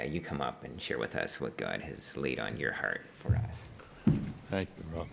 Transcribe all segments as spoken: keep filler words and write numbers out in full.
you come up and share with us what God has laid on your heart for us. Thank you, Rob.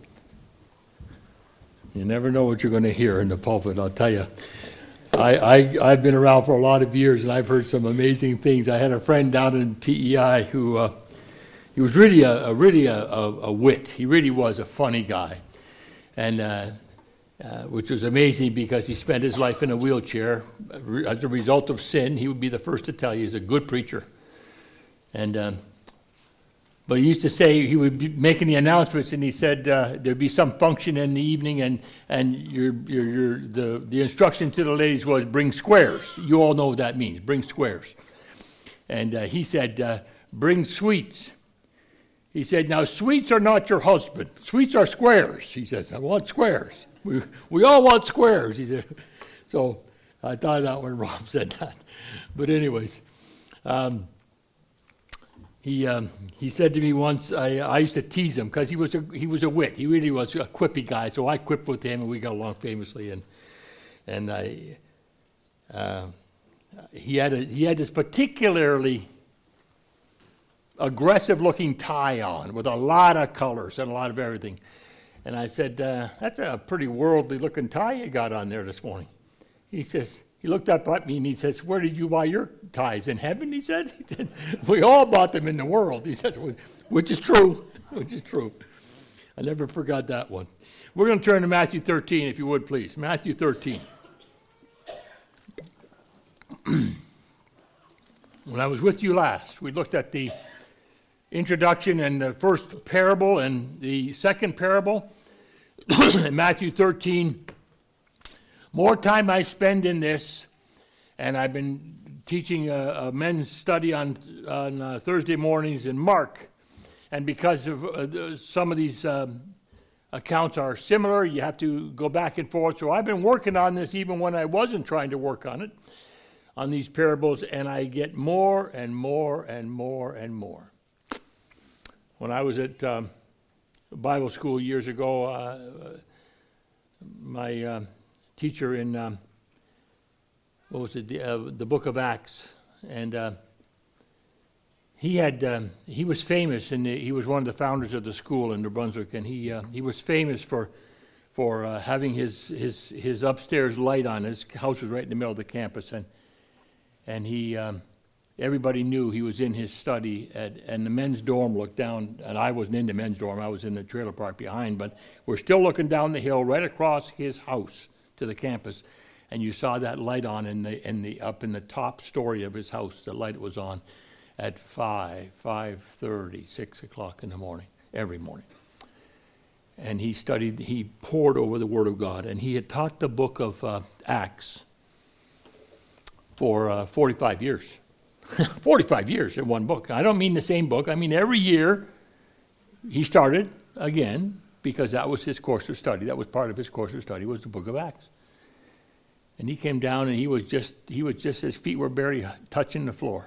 You never know what you're going to hear in the pulpit, I'll tell you. I, I, I've been around for a lot of years, and I've heard some amazing things. I had a friend down in P E I who, uh, he was really a, a really a, a, a wit. He really was a funny guy, and uh, uh, which was amazing because he spent his life in a wheelchair. As a result of sin, he would be the first to tell you he's a good preacher. And um, But he used to say, he would be making the announcements, and he said uh, there'd be some function in the evening, and and your your your the the instruction to the ladies was bring squares. You all know what that means, bring squares. And uh, he said, uh, bring sweets. He said, now sweets are not your husband. Sweets are squares. He says, I want squares. We we all want squares. He said. So I thought that when Rob said that. But anyways. Um, He um, he said to me once, I, I used to tease him because he was a he was a wit. He really was a quippy guy. So I quipped with him, and we got along famously. And and I uh, he had a, he had this particularly aggressive-looking tie on with a lot of colors and a lot of everything. And I said, uh, "That's a pretty worldly-looking tie you got on there this morning." He says. He looked up at me and he says, where did you buy your ties? In heaven, he said. He said, we all bought them in the world. He said, which is true, which is true. I never forgot that one. We're going to turn to Matthew thirteen, if you would, please. Matthew thirteen. When I was with you last, we looked at the introduction and the first parable and the second parable. In Matthew thirteen, more time I spend in this, and I've been teaching a, a men's study on, on uh, Thursday mornings in Mark, and because of uh, some of these um, accounts are similar, you have to go back and forth. So I've been working on this even when I wasn't trying to work on it, on these parables, and I get more and more and more and more. When I was at um, Bible school years ago, uh, my... Uh, teacher in, um, what was it, the, uh, the book of Acts, and uh, he had, um, he was famous, and he was one of the founders of the school in New Brunswick, and he uh, he was famous for for uh, having his, his his upstairs light on. His house was right in the middle of the campus, and and he, um, everybody knew he was in his study, at, and the men's dorm looked down, and I wasn't in the men's dorm, I was in the trailer park behind, but we're still looking down the hill right across his house to the campus, and you saw that light on in the in the up in the top story of his house. The light was on at five, five thirty, six o'clock in the morning, every morning. And he studied. He pored over the Word of God, and he had taught the book of uh, Acts for uh, forty-five years. forty-five years in one book. I don't mean the same book. I mean every year he started again, because that was his course of study. That was part of his course of study, was the book of Acts. And he came down, and he was just, he was just, his feet were barely touching the floor.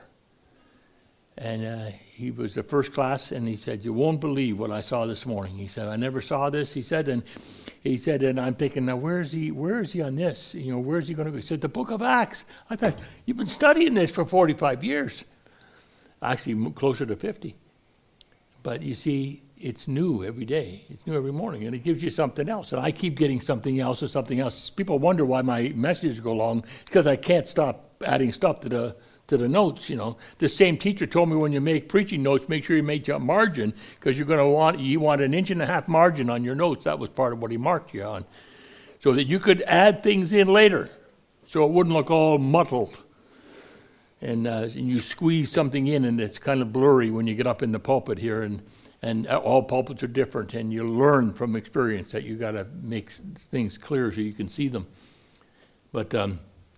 And uh, he was the first class, and he said, you won't believe what I saw this morning. He said, I never saw this, he said, and he said, and I'm thinking, now where is he, where is he on this? You know, where is he going to go? He said, the book of Acts. I thought, you've been studying this for forty-five years. Actually, closer to fifty. But you see, it's new every day. It's new every morning, and it gives you something else. And I keep getting something else or something else. People wonder why my messages go long, because I can't stop adding stuff to the to the notes. You know, the same teacher told me when you make preaching notes, make sure you make your margin, because you're going to want you want an inch and a half margin on your notes. That was part of what he marked you on, so that you could add things in later, so it wouldn't look all muddled. And, uh, and you squeeze something in, and it's kind of blurry when you get up in the pulpit here, and and all pulpits are different, and you learn from experience that you got to make things clear so you can see them. But um,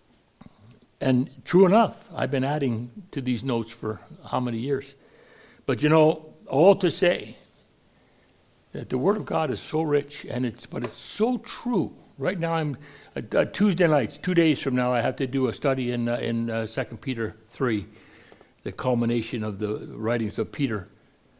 and true enough, I've been adding to these notes for how many years? But you know, all to say that the Word of God is so rich, and it's but it's so true. Right now, I'm uh, uh, Tuesday nights, two days from now, I have to do a study in uh, in uh, Second Peter three, the culmination of the writings of Peter.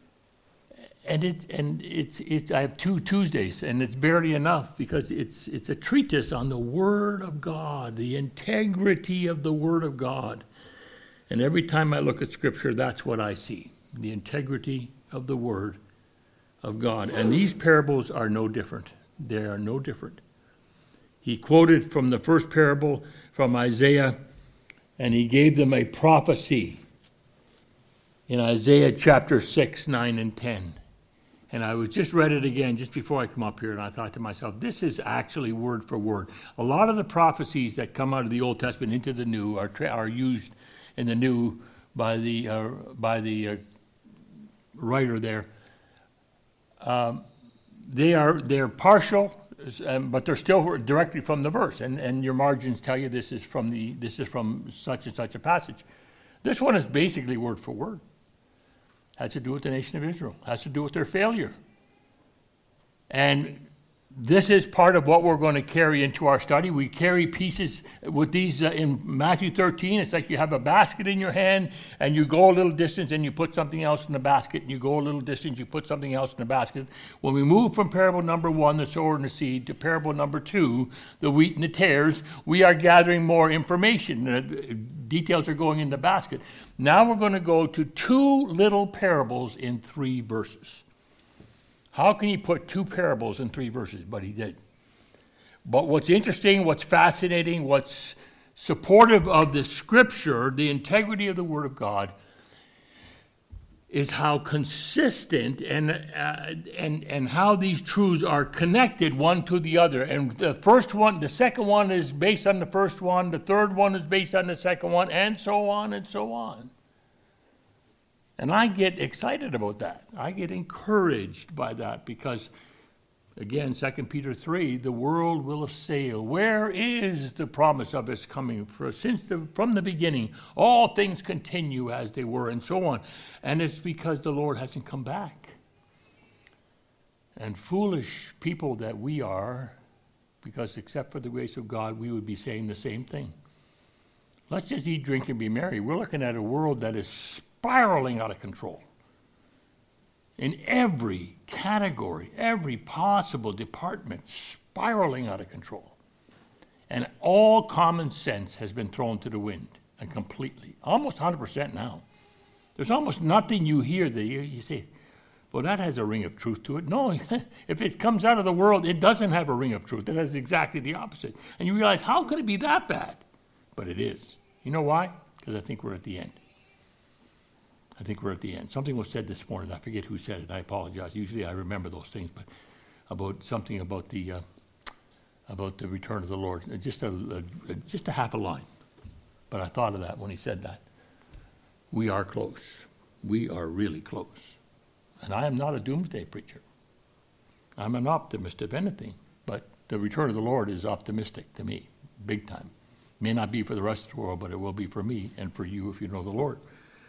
And it and it's it's I have two Tuesdays, and it's barely enough, because it's it's a treatise on the Word of God, the integrity of the Word of God. And every time I look at Scripture, that's what I see, the integrity of the Word of God. And these parables are no different. They are no different. He quoted from the first parable from Isaiah, and he gave them a prophecy in Isaiah chapter six, nine, and ten. And I was just read it again just before I come up here, and I thought to myself, this is actually word for word. A lot of the prophecies that come out of the Old Testament into the New are tra- are used in the New by the uh, by the uh, writer there. Um, they are they're partial, um, but they're still directly from the verse, and, and your margins tell you this is from the this is from such and such a passage. This one is basically word for word. Has to do with the nation of Israel. Has to do with their failure. And this is part of what we're going to carry into our study. We carry pieces with these uh, in Matthew thirteen. It's like you have a basket in your hand, and you go a little distance, and you put something else in the basket, and you go a little distance, you put something else in the basket. When we move from parable number one, the sower and the seed, to parable number two, the wheat and the tares, we are gathering more information. Uh, details are going in the basket. Now we're going to go to two little parables in three verses. How can he put two parables in three verses? But he did. But what's interesting, what's fascinating, what's supportive of the Scripture, the integrity of the Word of God, is how consistent and uh, and and how these truths are connected one to the other. And the first one, the second one is based on the first one. The third one is based on the second one, and so on and so on. And I get excited about that. I get encouraged by that because, again, Second Peter three, the world will assail. Where is the promise of his coming? For since the, from the beginning, all things continue as they were, and so on. And it's because the Lord hasn't come back. And foolish people that we are, because except for the grace of God, we would be saying the same thing. Let's just eat, drink, and be merry. We're looking at a world that is spiraling out of control. In every category, every possible department, spiraling out of control. And all common sense has been thrown to the wind, and completely. Almost one hundred percent now. There's almost nothing you hear that you, you say, well, that has a ring of truth to it. No, if it comes out of the world, it doesn't have a ring of truth. It has exactly the opposite. And you realize, how could it be that bad? But it is. You know why? Because I think we're at the end. I think we're at the end. Something was said this morning. I forget who said it. I apologize. Usually I remember those things, but about something about the uh, about the return of the Lord. Just a, a just a half a line, but I thought of that when he said that. We are close. We are really close. And I am not a doomsday preacher. I'm an optimist, if anything. But the return of the Lord is optimistic to me, big time. May not be for the rest of the world, but it will be for me and for you if you know the Lord.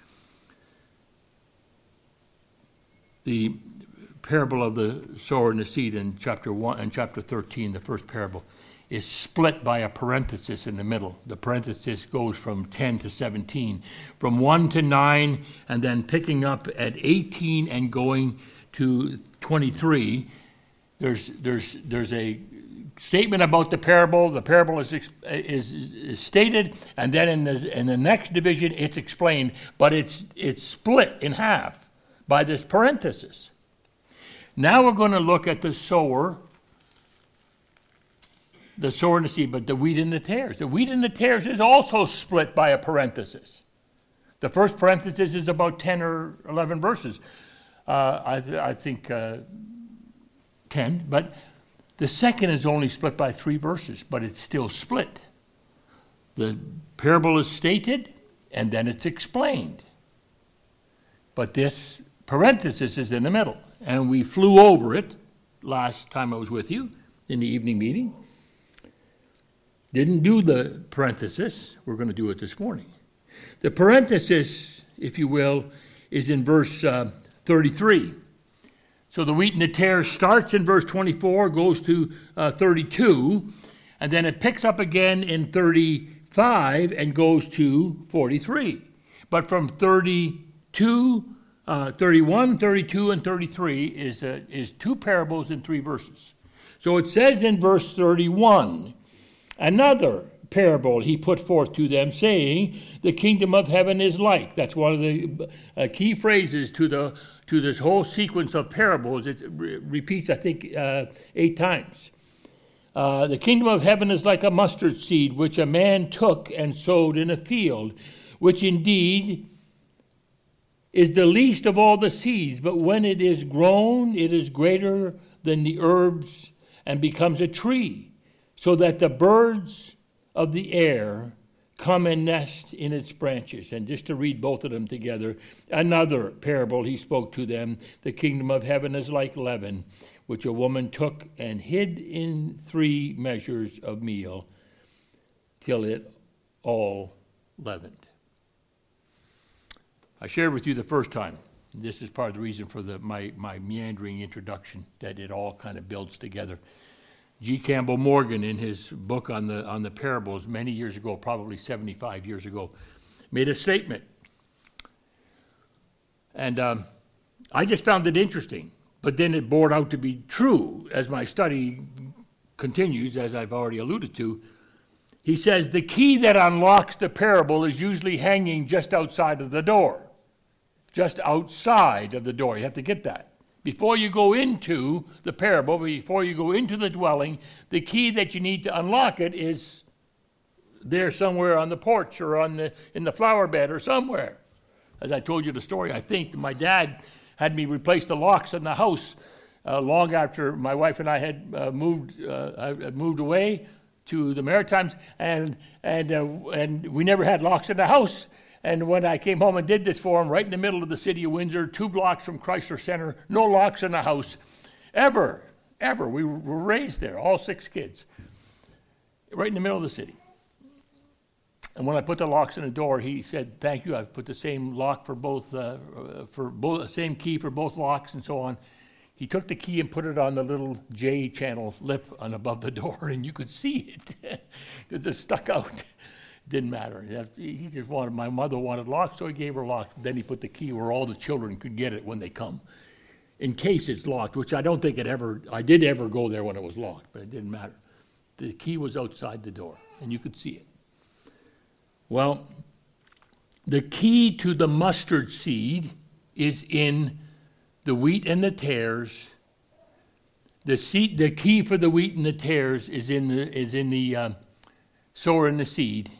The parable of the sower and the seed in chapter one and chapter thirteen, the first parable, is split by a parenthesis in the middle. The parenthesis goes from ten to seventeen, from one to nine, and then picking up at eighteen and going to twenty-three. There's there's there's a statement about the parable. The parable is is, is stated, and then in the in the next division it's explained, but it's it's split in half by this parenthesis. Now we're going to look at the sower, the sower and the seed, but the wheat and the tares. The wheat and the tares is also split by a parenthesis. The first parenthesis is about ten or eleven verses. Uh, I, th- I think uh, ten, but the second is only split by three verses, but it's still split. The parable is stated, and then it's explained. But this parenthesis is in the middle, and we flew over it last time I was with you in the evening meeting. Didn't do the parenthesis. We're going to do it this morning. The parenthesis, if you will, is in verse uh, thirty-three. So the wheat and the tares starts in verse twenty-four, goes to uh, thirty-two, and then it picks up again in thirty-five and goes to forty-three. But from thirty-two, uh, thirty-one, thirty-two, and thirty-three is, uh, is two parables in three verses. So it says in verse thirty-one, another parable he put forth to them, saying, the kingdom of heaven is like. That's one of the uh, key phrases to the to this whole sequence of parables. It re- repeats, I think, uh, eight times. Uh, the kingdom of heaven is like a mustard seed, which a man took and sowed in a field, which indeed is the least of all the seeds, but when it is grown, it is greater than the herbs and becomes a tree, so that the birds of the air come and nest in its branches. And just to read both of them together, another parable he spoke to them, the kingdom of heaven is like leaven, which a woman took and hid in three measures of meal, till it all leavened. I shared with you the first time. This is part of the reason for the, my, my meandering introduction, that it all kind of builds together. G. Campbell Morgan, in his book on the on the parables many years ago, probably seventy-five years ago, made a statement. And um, I just found it interesting. But then it bore out to be true as my study continues, as I've already alluded to. He says the key that unlocks the parable is usually hanging just outside of the door. Just outside of the door. You have to get that. Before you go into the parable, before you go into the dwelling, the key that you need to unlock it is there somewhere on the porch or on the in the flower bed or somewhere. As I told you the story, I think my dad had me replace the locks in the house uh, long after my wife and I had uh, moved uh, I moved away to the Maritimes, and and uh, and we never had locks in the house. And when I came home and did this for him, right in the middle of the city of Windsor, two blocks from Chrysler Center, no locks in the house, ever, ever. We were raised there, all six kids, right in the middle of the city. And when I put the locks in the door, he said, "Thank you. I've put the same lock for both, uh, for both, same key for both locks, and so on." He took the key and put it on the little J channel lip on above the door, and you could see it because it stuck out. Didn't matter. He just wanted. My mother wanted locks, so he gave her locks. Then he put the key where all the children could get it when they come, in case it's locked. Which I don't think it ever. I did ever go there when it was locked, but it didn't matter. The key was outside the door, and you could see it. Well, the key to the mustard seed is in the wheat and the tares. The seed, the key for the wheat and the tares is in the is in the uh, sower and the seed.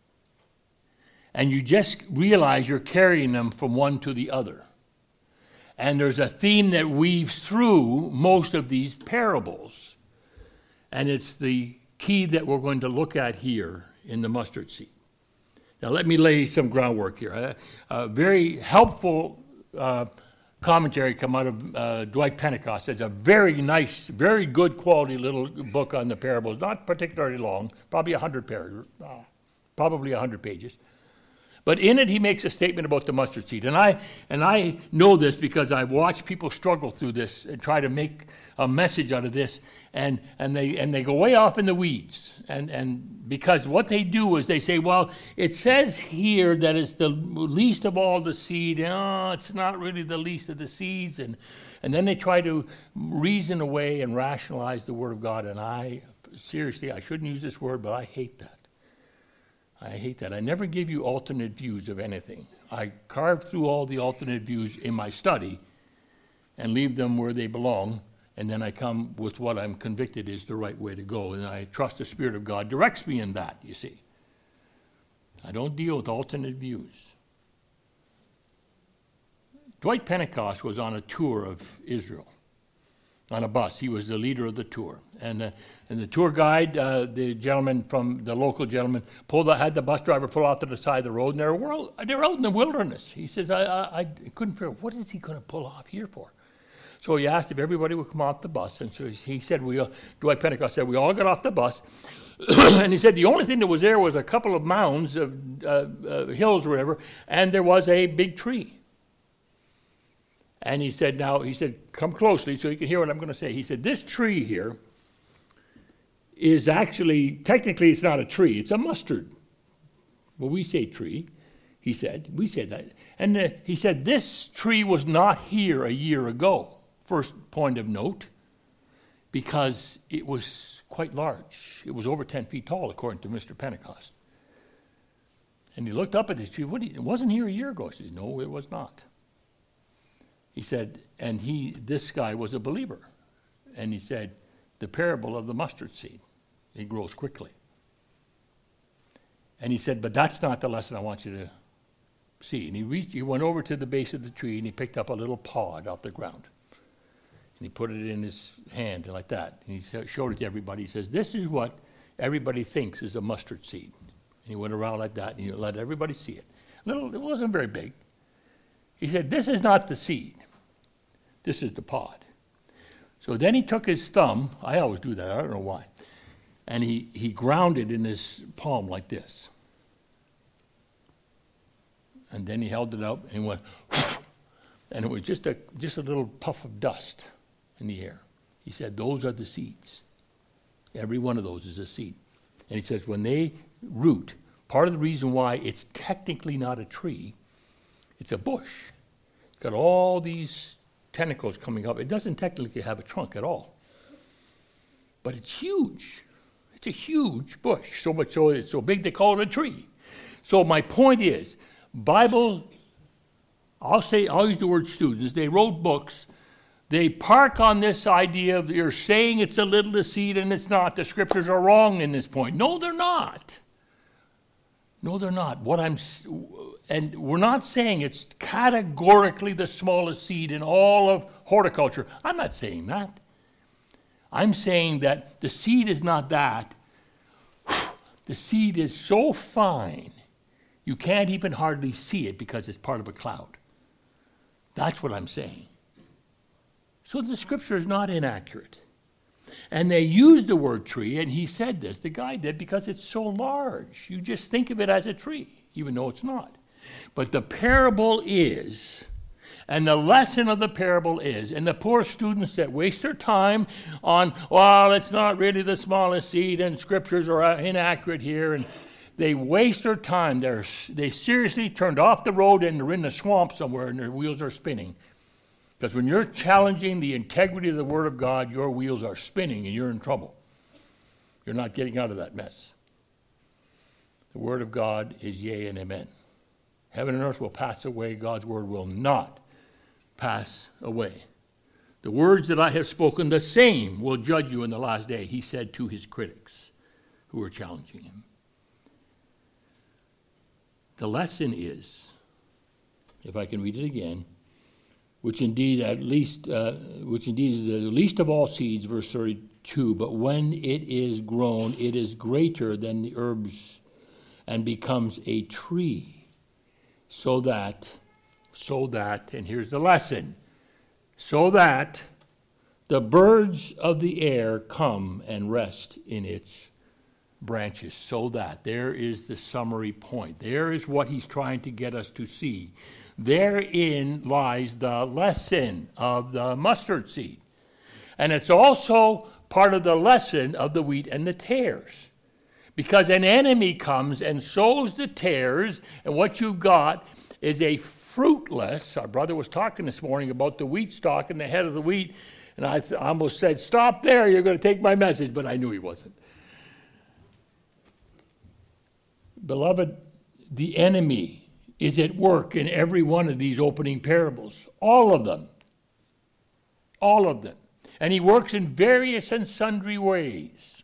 And you just realize you're carrying them from one to the other. And there's a theme that weaves through most of these parables. And it's the key that we're going to look at here in the mustard seed. Now let me lay some groundwork here. A, a very helpful uh, commentary come out of uh, Dwight Pentecost. It's a very nice, very good quality little book on the parables. Not particularly long, probably one hundred paragraphs, uh, probably one hundred pages. But in it, he makes a statement about the mustard seed. And I and I know this because I've watched people struggle through this and try to make a message out of this. And and they and they go way off in the weeds. And, and because what they do is they say, well, it says here that it's the least of all the seed. Oh, it's not really the least of the seeds. And, and then they try to reason away and rationalize the Word of God. And I, seriously, I shouldn't use this word, but I hate that. I hate that. I never give you alternate views of anything. I carve through all the alternate views in my study and leave them where they belong, and then I come with what I'm convicted is the right way to go, and I trust the Spirit of God directs me in that, you see. I don't deal with alternate views. Dwight Pentecost was on a tour of Israel on a bus. He was the leader of the tour. And uh, and the tour guide, uh, the gentleman from the local gentleman, pulled out, had the bus driver pull out to the side of the road, and they were, out, they were out in the wilderness. He says, I, I, I couldn't figure out, what is he going to pull off here for? So he asked if everybody would come off the bus, and so he said, we, uh, Dwight Pentecost said, we all got off the bus, and he said the only thing that was there was a couple of mounds of uh, uh, hills or whatever, and there was a big tree. And he said, now, he said, come closely so you can hear what I'm going to say. He said, this tree here is actually, technically it's not a tree, it's a mustard. Well, we say tree, he said, we said that. And uh, he said, this tree was not here a year ago. First point of note, because it was quite large. It was over ten feet tall, according to Mister Pentecost. And he looked up at this tree. What, it wasn't here a year ago. I said, no, it was not. He said, and he, this guy was a believer. And he said, the parable of the mustard seed. It grows quickly. And he said, but that's not the lesson I want you to see. And he reached, he went over to the base of the tree and he picked up a little pod off the ground. And he put it in his hand like that. And he showed it to everybody. He says, this is what everybody thinks is a mustard seed. And he went around like that and he let everybody see it. Little, it wasn't very big. He said, this is not the seed. This is the pod. So then he took his thumb. I always do that. I don't know why. And he, he ground it in his palm like this. And then he held it up and he went, and it was just a just a little puff of dust in the air. He said, those are the seeds. Every one of those is a seed. And he says, when they root, part of the reason why it's technically not a tree, it's a bush. It's got all these tentacles coming up. It doesn't technically have a trunk at all. But it's huge. It's a huge bush. So much so it's so big they call it a tree. So my point is, Bible, I'll say, I'll use the word students, they wrote books, they park on this idea of you're saying it's a little seed and it's not. The scriptures are wrong in this point. No, they're not. No, they're not. What I'm, and we're not saying it's categorically the smallest seed in all of horticulture. I'm not saying that. I'm saying that the seed is not that. The seed is so fine, you can't even hardly see it because it's part of a cloud. That's what I'm saying. So the scripture is not inaccurate. And they used the word tree, and he said this, the guy did, because it's so large. You just think of it as a tree, even though it's not. But the parable is, and the lesson of the parable is, and the poor students that waste their time on, well, it's not really the smallest seed, and scriptures are inaccurate here, and they waste their time. They're, they seriously turned off the road and they're in the swamp somewhere, and their wheels are spinning. Because when you're challenging the integrity of the Word of God, your wheels are spinning and you're in trouble. You're not getting out of that mess. The Word of God is yea and amen. Heaven and earth will pass away. God's Word will not pass away. The words that I have spoken, the same will judge you in the last day, he said to his critics who were challenging him. The lesson is, if I can read it again, which indeed at least, uh, which indeed is the least of all seeds, verse thirty-two, but when it is grown, it is greater than the herbs and becomes a tree, so that, so that, and here's the lesson, so that the birds of the air come and rest in its branches, so that, there is the summary point. There is what he's trying to get us to see. Therein lies the lesson of the mustard seed. And it's also part of the lesson of the wheat and the tares. Because an enemy comes and sows the tares, and what you've got is a fruitless, our brother was talking this morning about the wheat stalk and the head of the wheat, and I th- almost said, stop there, you're going to take my message, but I knew he wasn't. Beloved, the enemy is at work in every one of these opening parables. All of them. All of them. And he works in various and sundry ways.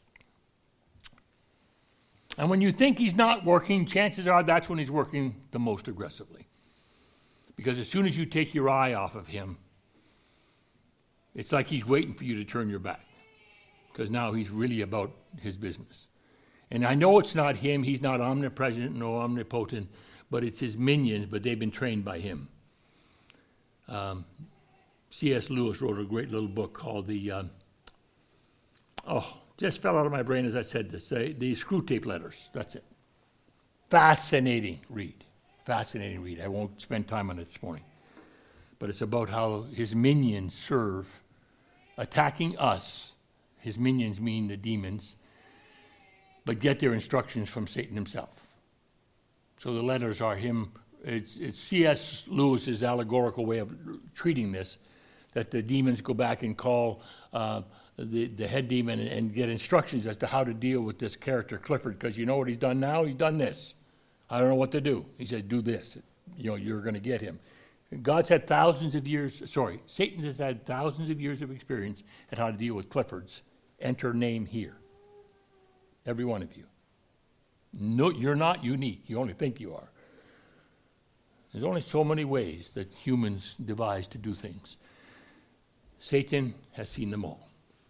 And when you think he's not working, chances are that's when he's working the most aggressively. Because as soon as you take your eye off of him, it's like he's waiting for you to turn your back. Because now he's really about his business. And I know it's not him. He's not omnipresent nor omnipotent. But it's his minions, but they've been trained by him. Um, C S Lewis wrote a great little book called the, um, oh, just fell out of my brain as I said this, the, the Screwtape Letters. That's it. Fascinating read. Fascinating read. I won't spend time on it this morning. But it's about how his minions serve, attacking us. His minions mean the demons, but get their instructions from Satan himself. So the letters are him, it's, it's C S Lewis's allegorical way of treating this, that the demons go back and call uh, the, the head demon and, and get instructions as to how to deal with this character, Clifford, because you know what he's done now? He's done this. I don't know what to do. He said, do this. You know, you're going to get him. God's had thousands of years, sorry, Satan has had thousands of years of experience at how to deal with Cliffords. Enter name here. Every one of you. No, you're not unique. You only think you are. There's only so many ways that humans devise to do things. Satan has seen them all.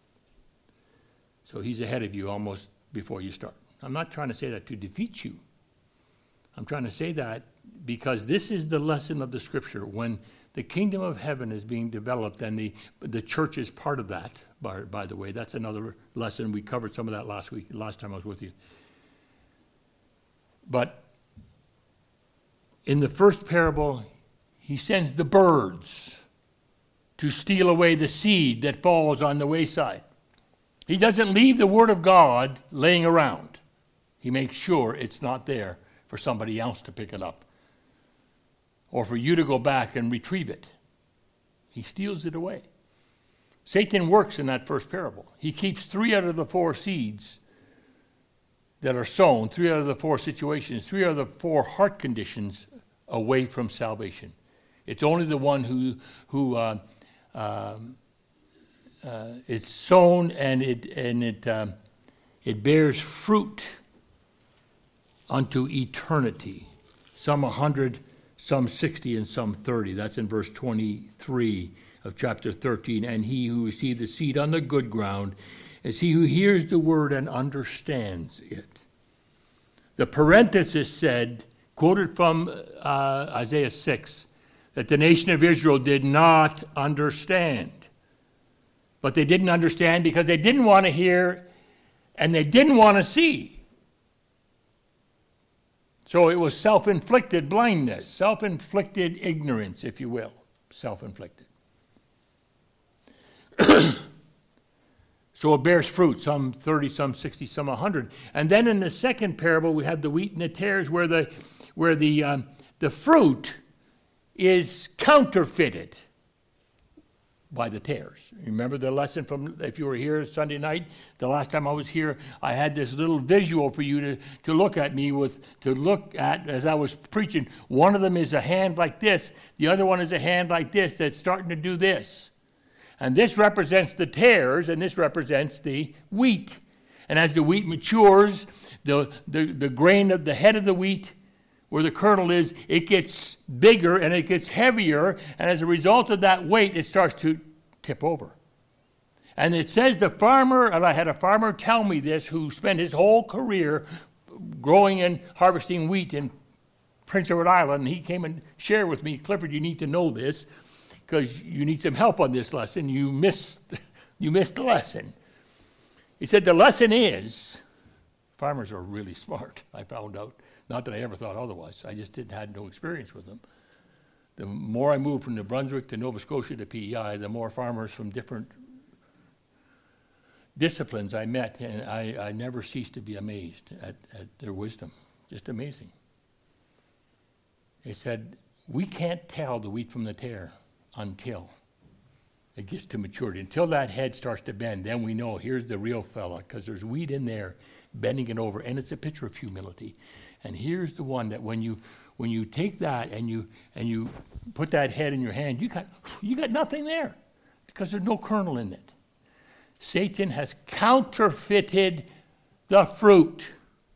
So he's ahead of you almost before you start. I'm not trying to say that to defeat you. I'm trying to say that because this is the lesson of the Scripture. When the kingdom of heaven is being developed, and the the church is part of that, by, by the way. That's another lesson. We covered some of that last week, last time I was with you. But in the first parable, he sends the birds to steal away the seed that falls on the wayside. He doesn't leave the Word of God laying around. He makes sure it's not there for somebody else to pick it up or for you to go back and retrieve it. He steals it away. Satan works in that first parable. He keeps three out of the four seeds that are sown, three out of the four situations, three out of the four heart conditions away from salvation. It's only the one who who uh, um, uh, it's sown and it and it um, it bears fruit unto eternity. Some a hundred, some sixty, and some thirty. That's in verse twenty-three of chapter thirteen. And he who received the seed on the good ground is he who hears the word and understands it. The parenthesis said, quoted from uh, Isaiah six, that the nation of Israel did not understand. But they didn't understand because they didn't want to hear and they didn't want to see. So it was self-inflicted blindness, self-inflicted ignorance, if you will. Self-inflicted. So it bears fruit, some thirty, some sixty, some one hundred. And then in the second parable, we have the wheat and the tares, where the where the um, the fruit is counterfeited by the tares. Remember the lesson from, if you were here Sunday night, the last time I was here, I had this little visual for you to, to look at me with, to look at as I was preaching. One of them is a hand like this. The other one is a hand like this that's starting to do this. And this represents the tares, and this represents the wheat. And as the wheat matures, the, the, the grain of the head of the wheat, where the kernel is, it gets bigger and it gets heavier. And as a result of that weight, it starts to tip over. And it says the farmer, and I had a farmer tell me this, who spent his whole career growing and harvesting wheat in Prince Edward Island. And he came and shared with me, Clifford, you need to know this, because you need some help on this lesson. You missed, you missed the lesson. He said the lesson is, farmers are really smart, I found out. Not that I ever thought otherwise. I just didn't had no experience with them. The more I moved from New Brunswick to Nova Scotia to P E I, the more farmers from different disciplines I met, and I, I never ceased to be amazed at, at their wisdom. Just amazing. They said, we can't tell the wheat from the tare until it gets to maturity. Until that head starts to bend, then we know here's the real fella, because there's wheat in there bending it over, and it's a picture of humility. And here's the one that when you when you take that and you and you put that head in your hand, you got you got nothing there, because there's no kernel in it. Satan has counterfeited the fruit.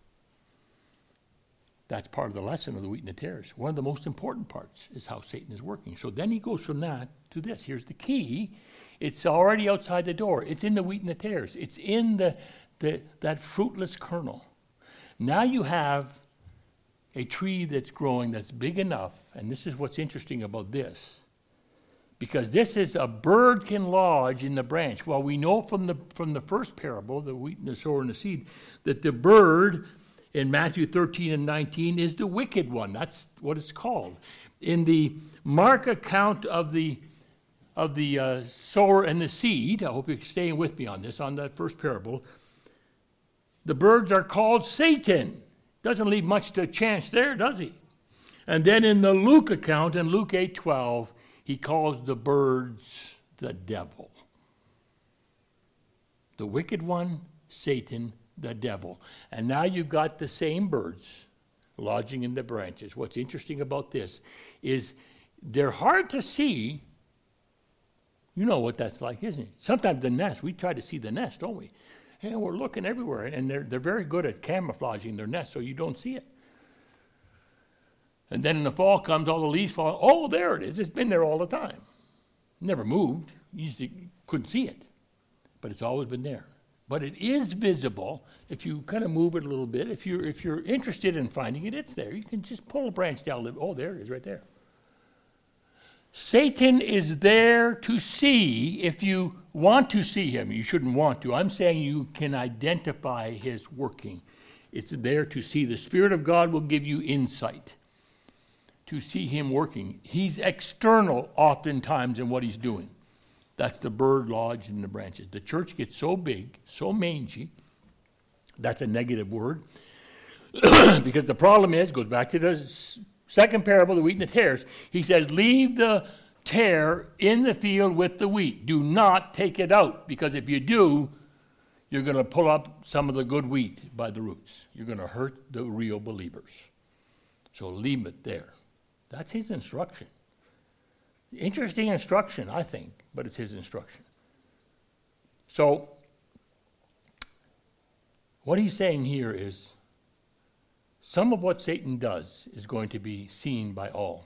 That's part of the lesson of the wheat and the tares. One of the most important parts is how Satan is working. So then he goes from that to this. Here's the key. It's already outside the door. It's in the wheat and the tares. It's in the, the that fruitless kernel. Now you have a tree that's growing that's big enough, and this is what's interesting about this, because this is a bird can lodge in the branch. Well, we know from the from the first parable, the wheat and the sower and the seed, that the bird in Matthew thirteen and nineteen is the wicked one. That's what it's called. In the Mark account of the of the uh, sower and the seed, I hope you're staying with me on this, on that first parable, the birds are called Satan. Doesn't leave much to chance there, does he? And then in the Luke account, in Luke eight twelve, he calls the birds the devil. The wicked one, Satan, the devil. And now you've got the same birds lodging in the branches. What's interesting about this is they're hard to see. You know what that's like, isn't it? Sometimes the nest, we try to see the nest, don't we? And we're looking everywhere, and they're, they're very good at camouflaging their nest so you don't see it. And then in the fall comes, all the leaves fall. Oh, there it is. It's been there all the time. Never moved. You just couldn't see it. But it's always been there. But it is visible if you kind of move it a little bit. If you're, if you're interested in finding it, it's there. You can just pull a branch down. Oh, there it is right there. Satan is there to see if you want to see him. You shouldn't want to. I'm saying you can identify his working. It's there to see. The Spirit of God will give you insight to see him working. He's external oftentimes in what he's doing. That's the bird lodged in the branches. The church gets so big, so mangy. That's a negative word. Because the problem is, goes back to the second parable, the wheat and the tares. He says, leave the tare in the field with the wheat. Do not take it out, because if you do, you're going to pull up some of the good wheat by the roots. You're going to hurt the real believers. So leave it there. That's his instruction. Interesting instruction, I think, but it's his instruction. So what he's saying here is some of what Satan does is going to be seen by all.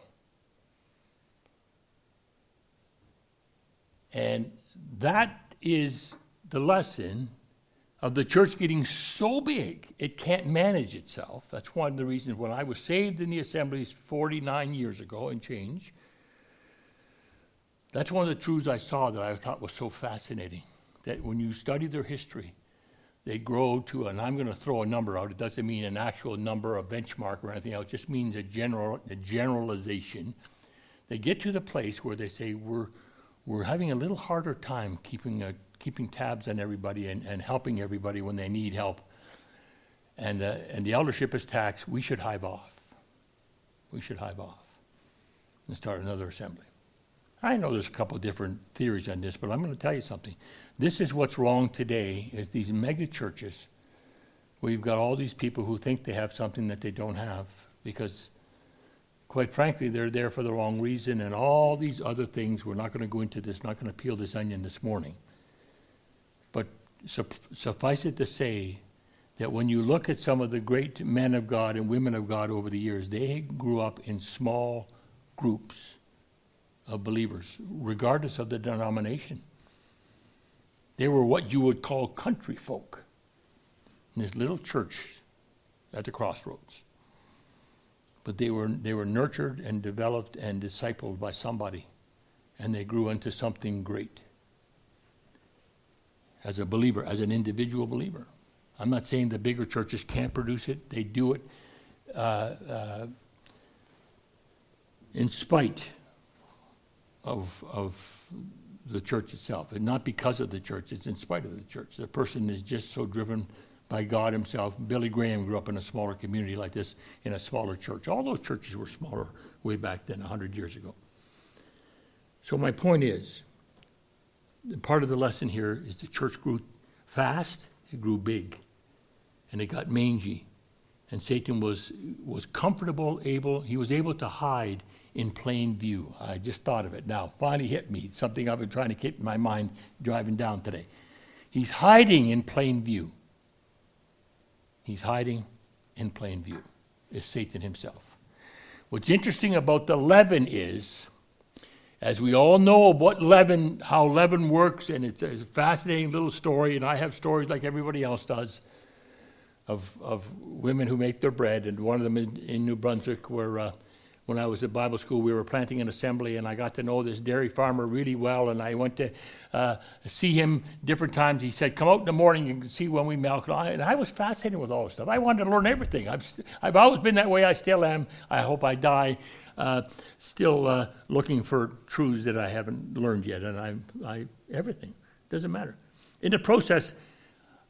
And that is the lesson of the church getting so big it can't manage itself. That's one of the reasons when I was saved in the assemblies forty-nine years ago and change. That's one of the truths I saw that I thought was so fascinating, that when you study their history, they grow to, and I'm going to throw a number out. It doesn't mean an actual number, a benchmark, or anything else. It just means a general, a generalization. They get to the place where they say, we're we're having a little harder time keeping a, keeping tabs on everybody and, and helping everybody when they need help. And uh, and the eldership is taxed. We should hive off. We should hive off and start another assembly. I know there's a couple of different theories on this, but I'm going to tell you something. This is what's wrong today, is these mega churches where you've got all these people who think they have something that they don't have, because quite frankly, they're there for the wrong reason, and all these other things. We're not going to go into this, not going to peel this onion this morning. But su- suffice it to say that when you look at some of the great men of God and women of God over the years, they grew up in small groups of believers, regardless of the denomination. They were what you would call country folk in this little church at the crossroads. But they were they were nurtured and developed and discipled by somebody, and they grew into something great as a believer, as an individual believer. I'm not saying the bigger churches can't produce it. They do it uh, uh, in spite of of the church itself, and not because of the church. It's in spite of the church. The person is just so driven by God himself. Billy Graham grew up in a smaller community like this, in a smaller church. All those churches were smaller way back then, one hundred years ago. So my point is, part of the lesson here is the church grew fast, it grew big, and it got mangy. And Satan was was comfortable, able, he was able to hide in plain view. I just thought of it now. Finally hit me, something I've been trying to keep in my mind driving down today. He's hiding in plain view. He's hiding in plain view, is Satan himself. What's interesting about the leaven is, as we all know what leaven, how leaven works, and it's a fascinating little story, and I have stories like everybody else does, of of women who make their bread, and one of them in, in New Brunswick, where uh, when I was at Bible school, we were planting an assembly, and I got to know this dairy farmer really well, and I went to uh, see him different times. He said, come out in the morning, you can see when we milk. And I, and I was fascinated with all this stuff. I wanted to learn everything. I've, st- I've always been that way. I still am. I hope I die uh, still uh, looking for truths that I haven't learned yet, and I, I everything. Doesn't matter. In the process,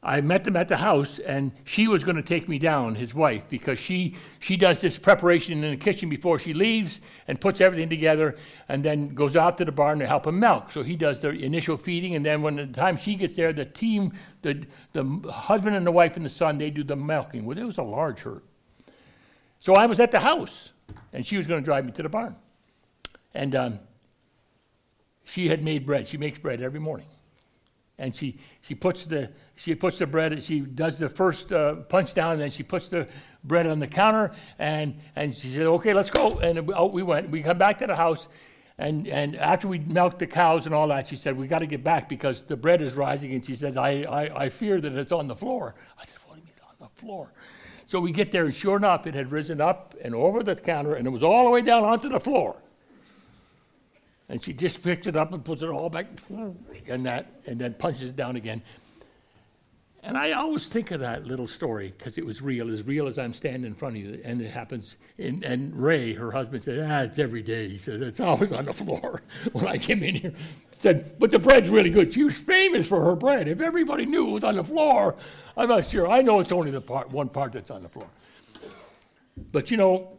I met them at the house, and she was going to take me down, his wife, because she she does this preparation in the kitchen before she leaves and puts everything together and then goes out to the barn to help him milk. So he does the initial feeding, and then when the time she gets there, the team, the, the husband and the wife and the son, they do the milking. Well, it was a large herd. So I was at the house, and she was going to drive me to the barn. And um, she had made bread. She makes bread every morning. And she, she puts the she puts the bread, she does the first uh, punch down, and then she puts the bread on the counter, and, and she said, okay, let's go. And out we went. We come back to the house, and, and after we milked the cows and all that, she said, we got to get back because the bread is rising, and she says, I, I, I fear that it's on the floor. I said, what do you mean on the floor? So we get there, and sure enough, it had risen up and over the counter, and it was all the way down onto the floor. And she just picks it up and puts it all back and that, and then punches it down again. And I always think of that little story because it was real, as real as I'm standing in front of you. And it happens. In, and Ray, her husband, said, ah, it's every day. He said, it's always on the floor. When I came in here, said, but the bread's really good. She was famous for her bread. If everybody knew it was on the floor, I'm not sure. I know it's only the part, one part that's on the floor. But you know,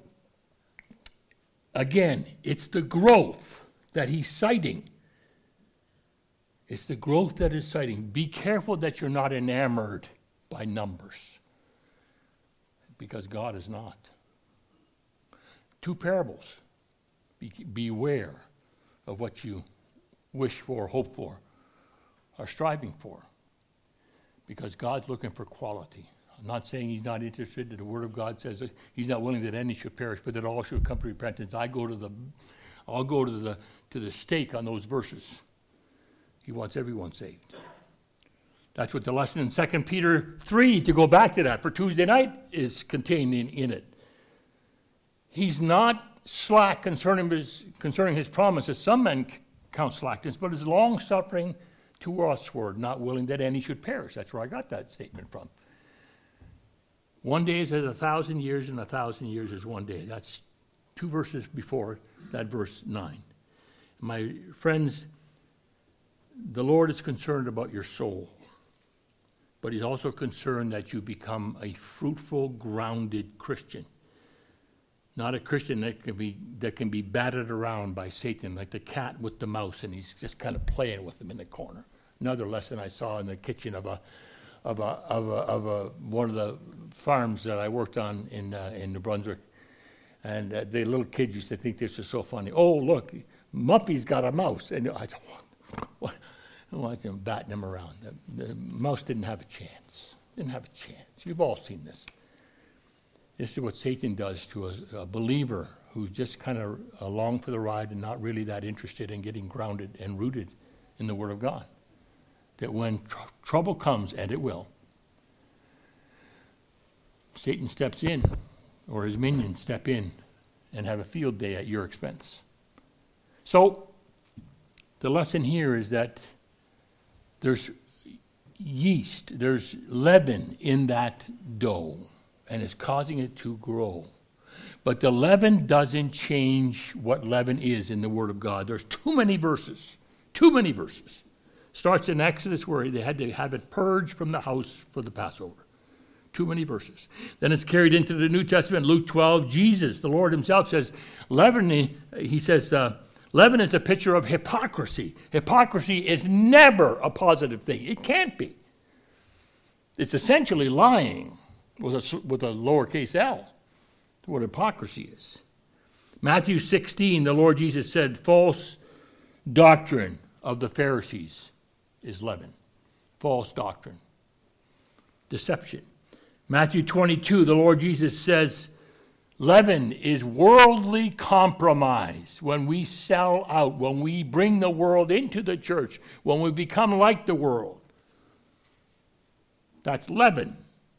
again, it's the growth that he's citing. It's the growth that is citing. Be careful that you're not enamored by numbers, because God is not. Two parables. Be, beware of what you wish for, hope for, are striving for, because God's looking for quality. I'm not saying he's not interested. The Word of God says that he's not willing that any should perish, but that all should come to repentance. I go to the, I'll go to the to the stake on those verses. He wants everyone saved. That's what the lesson in Second Peter three, to go back to that for Tuesday night, is contained in, in it. He's not slack concerning his, concerning his promises. Some men count slackness, but is long-suffering to usward, not willing that any should perish. That's where I got that statement from. One day is as a thousand years, and a thousand years is one day. That's two verses before that verse nine. My friends, the Lord is concerned about your soul, but he's also concerned that you become a fruitful, grounded Christian. Not a Christian that can be that can be batted around by Satan, like the cat with the mouse, and he's just kind of playing with them in the corner. Another lesson I saw in the kitchen of a of a of a, of a one of the farms that I worked on in uh, in New Brunswick, and uh, the little kids used to think this was so funny. Oh, look, Muffy's got a mouse, and I said, what? I watched him batting him around. The, the mouse didn't have a chance. Didn't have a chance. You've all seen this. This is what Satan does to a, a believer who's just kind of along for the ride and not really that interested in getting grounded and rooted in the Word of God. That when tr- trouble comes, and it will, Satan steps in, or his minions step in and have a field day at your expense. So, the lesson here is that there's yeast, there's leaven in that dough, and it's causing it to grow. But the leaven doesn't change what leaven is in the Word of God. There's too many verses, too many verses. Starts in Exodus where they had to have it purged from the house for the Passover. Too many verses. Then it's carried into the New Testament, Luke twelve. Jesus, the Lord himself, says, leaven, he says, uh, leaven is a picture of hypocrisy. Hypocrisy is never a positive thing. It can't be. It's essentially lying with a, with a lowercase l. What hypocrisy is. Matthew sixteen, the Lord Jesus said, false doctrine of the Pharisees is leaven. False doctrine. Deception. Matthew twenty-two, the Lord Jesus says, leaven is worldly compromise. When we sell out, when we bring the world into the church, when we become like the world. That's leaven.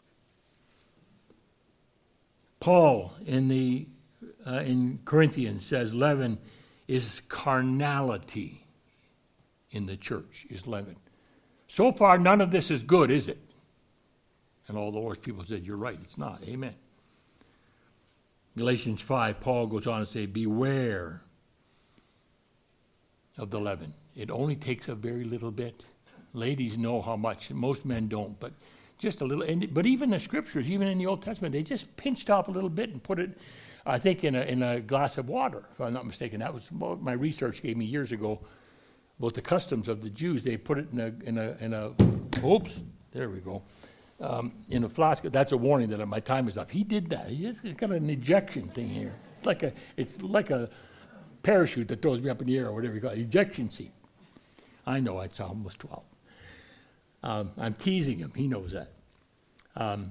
Paul in the uh, in Corinthians says leaven is carnality in the church, is leaven. So far, none of this is good, is it? And all the Lord's people said, you're right, it's not. Amen. Galatians five, Paul goes on to say, beware of the leaven. It only takes a very little bit. Ladies know how much. Most men don't, but just a little. And, but even the scriptures, even in the Old Testament, they just pinched off a little bit and put it, I think, in a in a glass of water, if I'm not mistaken. That was what my research gave me years ago about the customs of the Jews. They put it in a in a in a. Oops, there we go. Um, in a flask. That's a warning that my time is up. He did that. He's got an ejection thing here. It's like a it's like a parachute that throws me up in the air or whatever you call it. Ejection seat. I know it's almost twelve. Um, I'm teasing him. He knows that. Um,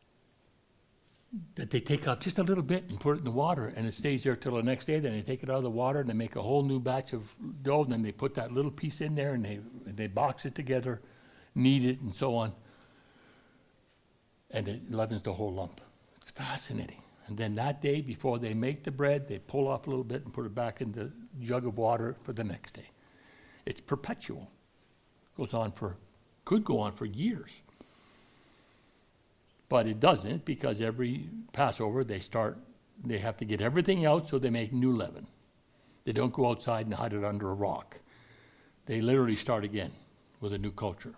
that they take off just a little bit and put it in the water, and it stays there till the next day. Then they take it out of the water and they make a whole new batch of dough. And then they put that little piece in there and they they box it together, knead it, and so on. And it leavens the whole lump. It's fascinating. And then that day, before they make the bread, they pull off a little bit and put it back in the jug of water for the next day. It's perpetual. Goes on for, could go on for years. But it doesn't, because every Passover they start, they have to get everything out, so they make new leaven. They don't go outside and hide it under a rock. They literally start again with a new culture.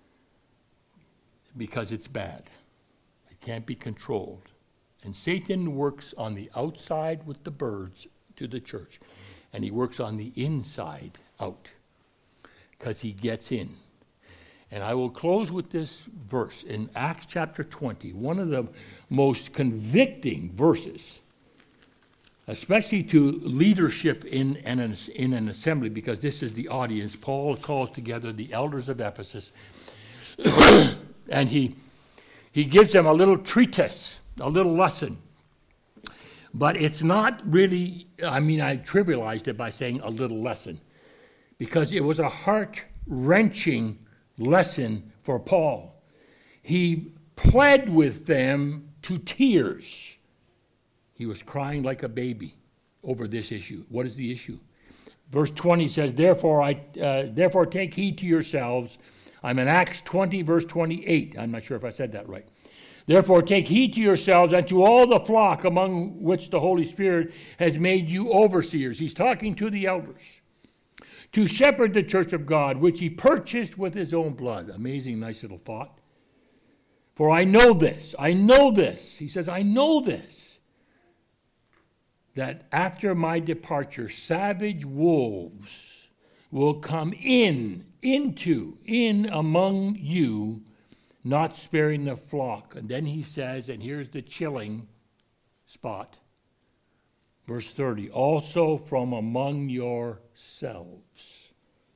Because it's bad. Can't be controlled. And Satan works on the outside with the birds to the church, and he works on the inside out because he gets in. And I will close with this verse in Acts chapter twenty, one of the most convicting verses, especially to leadership in an, in an assembly, because this is the audience. Paul calls together the elders of Ephesus, and he He gives them a little treatise, a little lesson. But it's not really, I mean, I trivialized it by saying a little lesson, because it was a heart-wrenching lesson for Paul. He pled with them to tears. He was crying like a baby over this issue. What is the issue? Verse twenty says, Therefore, I, uh, therefore take heed to yourselves. I'm in Acts twenty, verse twenty-eight. I'm not sure if I said that right. Therefore, take heed to yourselves and to all the flock among which the Holy Spirit has made you overseers. He's talking to the elders. To shepherd the church of God, which he purchased with his own blood. Amazing, nice little thought. For I know this, I know this. He says, I know this. That after my departure, savage wolves will come in, into, in among you, not sparing the flock. And then he says, and here's the chilling spot, verse thirty, also from among yourselves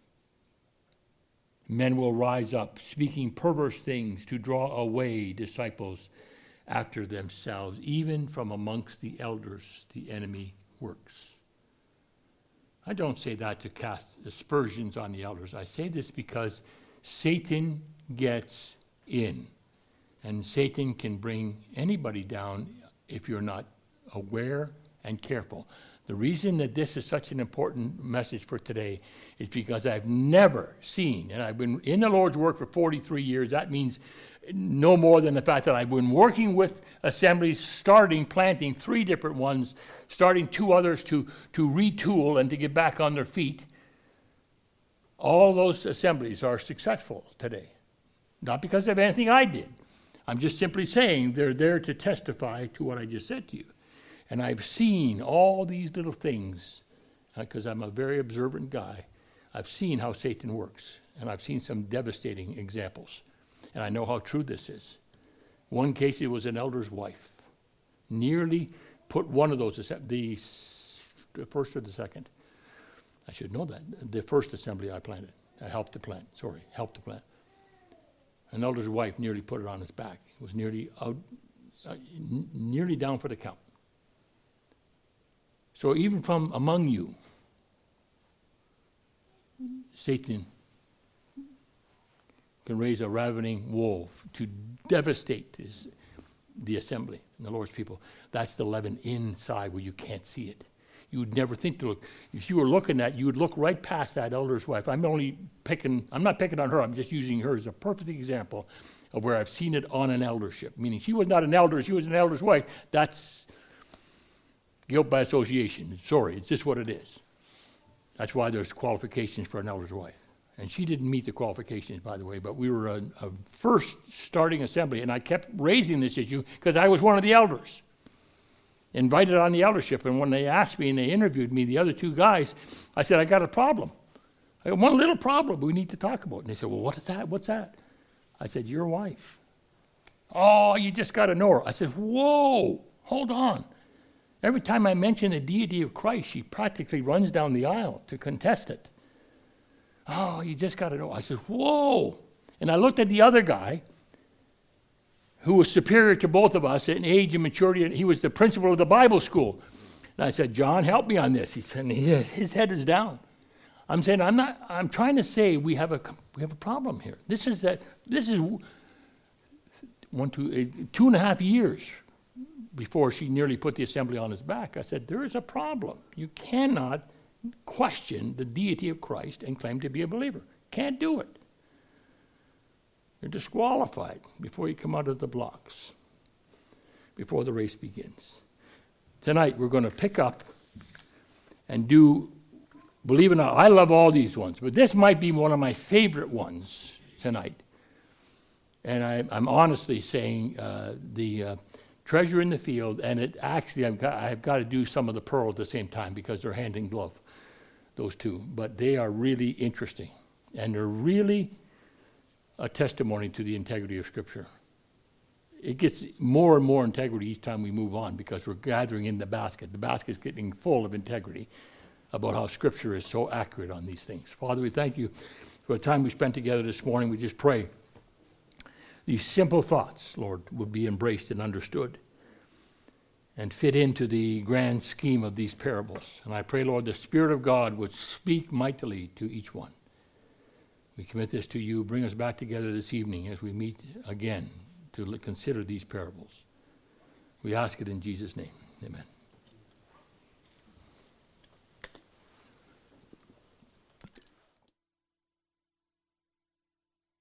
men will rise up, speaking perverse things to draw away disciples after themselves. Even from amongst the elders the enemy works. I don't say that to cast aspersions on the elders. I say this because Satan gets in. And Satan can bring anybody down if you're not aware and careful. The reason that this is such an important message for today is because I've never seen, and I've been in the Lord's work for forty-three years, that means no more than the fact that I've been working with assemblies, starting, planting three different ones, starting two others to, to retool and to get back on their feet. All those assemblies are successful today. Not because of anything I did. I'm just simply saying they're there to testify to what I just said to you. And I've seen all these little things, because uh, I'm a very observant guy. I've seen how Satan works, and I've seen some devastating examples. And I know how true this is. One case, it was an elder's wife. Nearly put one of those, the, the first or the second. I should know that. The first assembly I planted. I helped to plant, sorry, helped to plant. An elder's wife nearly put it on his back. It was nearly out, uh, n- nearly down for the count. So even from among you, Satan can raise a ravening wolf to devastate his, the assembly and the Lord's people. That's the leaven inside where you can't see it. You would never think to look. If you were looking at, you would look right past that elder's wife. I'm only picking, I'm not picking on her, I'm just using her as a perfect example of where I've seen it on an eldership. Meaning she was not an elder, she was an elder's wife. That's guilt by association. Sorry, it's just what it is. That's why there's qualifications for an elder's wife. And she didn't meet the qualifications, by the way, but we were a, a first starting assembly, and I kept raising this issue because I was one of the elders, invited on the eldership. And when they asked me and they interviewed me, the other two guys, I said, I got a problem. I got one little problem we need to talk about. And they said, well, what is that? What's that? I said, your wife. Oh, you just got to know her. I said, whoa, hold on. Every time I mention the deity of Christ, she practically runs down the aisle to contest it. Oh, you just got to know. I said, whoa. And I looked at the other guy who was superior to both of us in age and maturity. And he was the principal of the Bible school. And I said, John, help me on this. He said, his head is down. I'm saying, I'm not, I'm trying to say we have a, we have a problem here. This is that, this is one, two, two and a half years before she nearly put the assembly on his back. I said, there is a problem. You cannot question the deity of Christ and claim to be a believer. Can't do it. You're disqualified before you come out of the blocks, before the race begins. Tonight we're going to pick up and do, believe it or not, I love all these ones, but this might be one of my favorite ones tonight. And I, I'm honestly saying uh, the uh, treasure in the field, and it actually, I've got, I've got to do some of the pearl at the same time because they're hand in glove, those two. But they are really interesting, and they're really a testimony to the integrity of Scripture. It gets more and more integrity each time we move on because we're gathering in the basket. The basket's getting full of integrity about how Scripture is so accurate on these things. Father, we thank you for the time we spent together this morning. We just pray these simple thoughts, Lord, would be embraced and understood and fit into the grand scheme of these parables. And I pray, Lord, the Spirit of God would speak mightily to each one. We commit this to you. Bring us back together this evening as we meet again to consider these parables. We ask it in Jesus' name. Amen.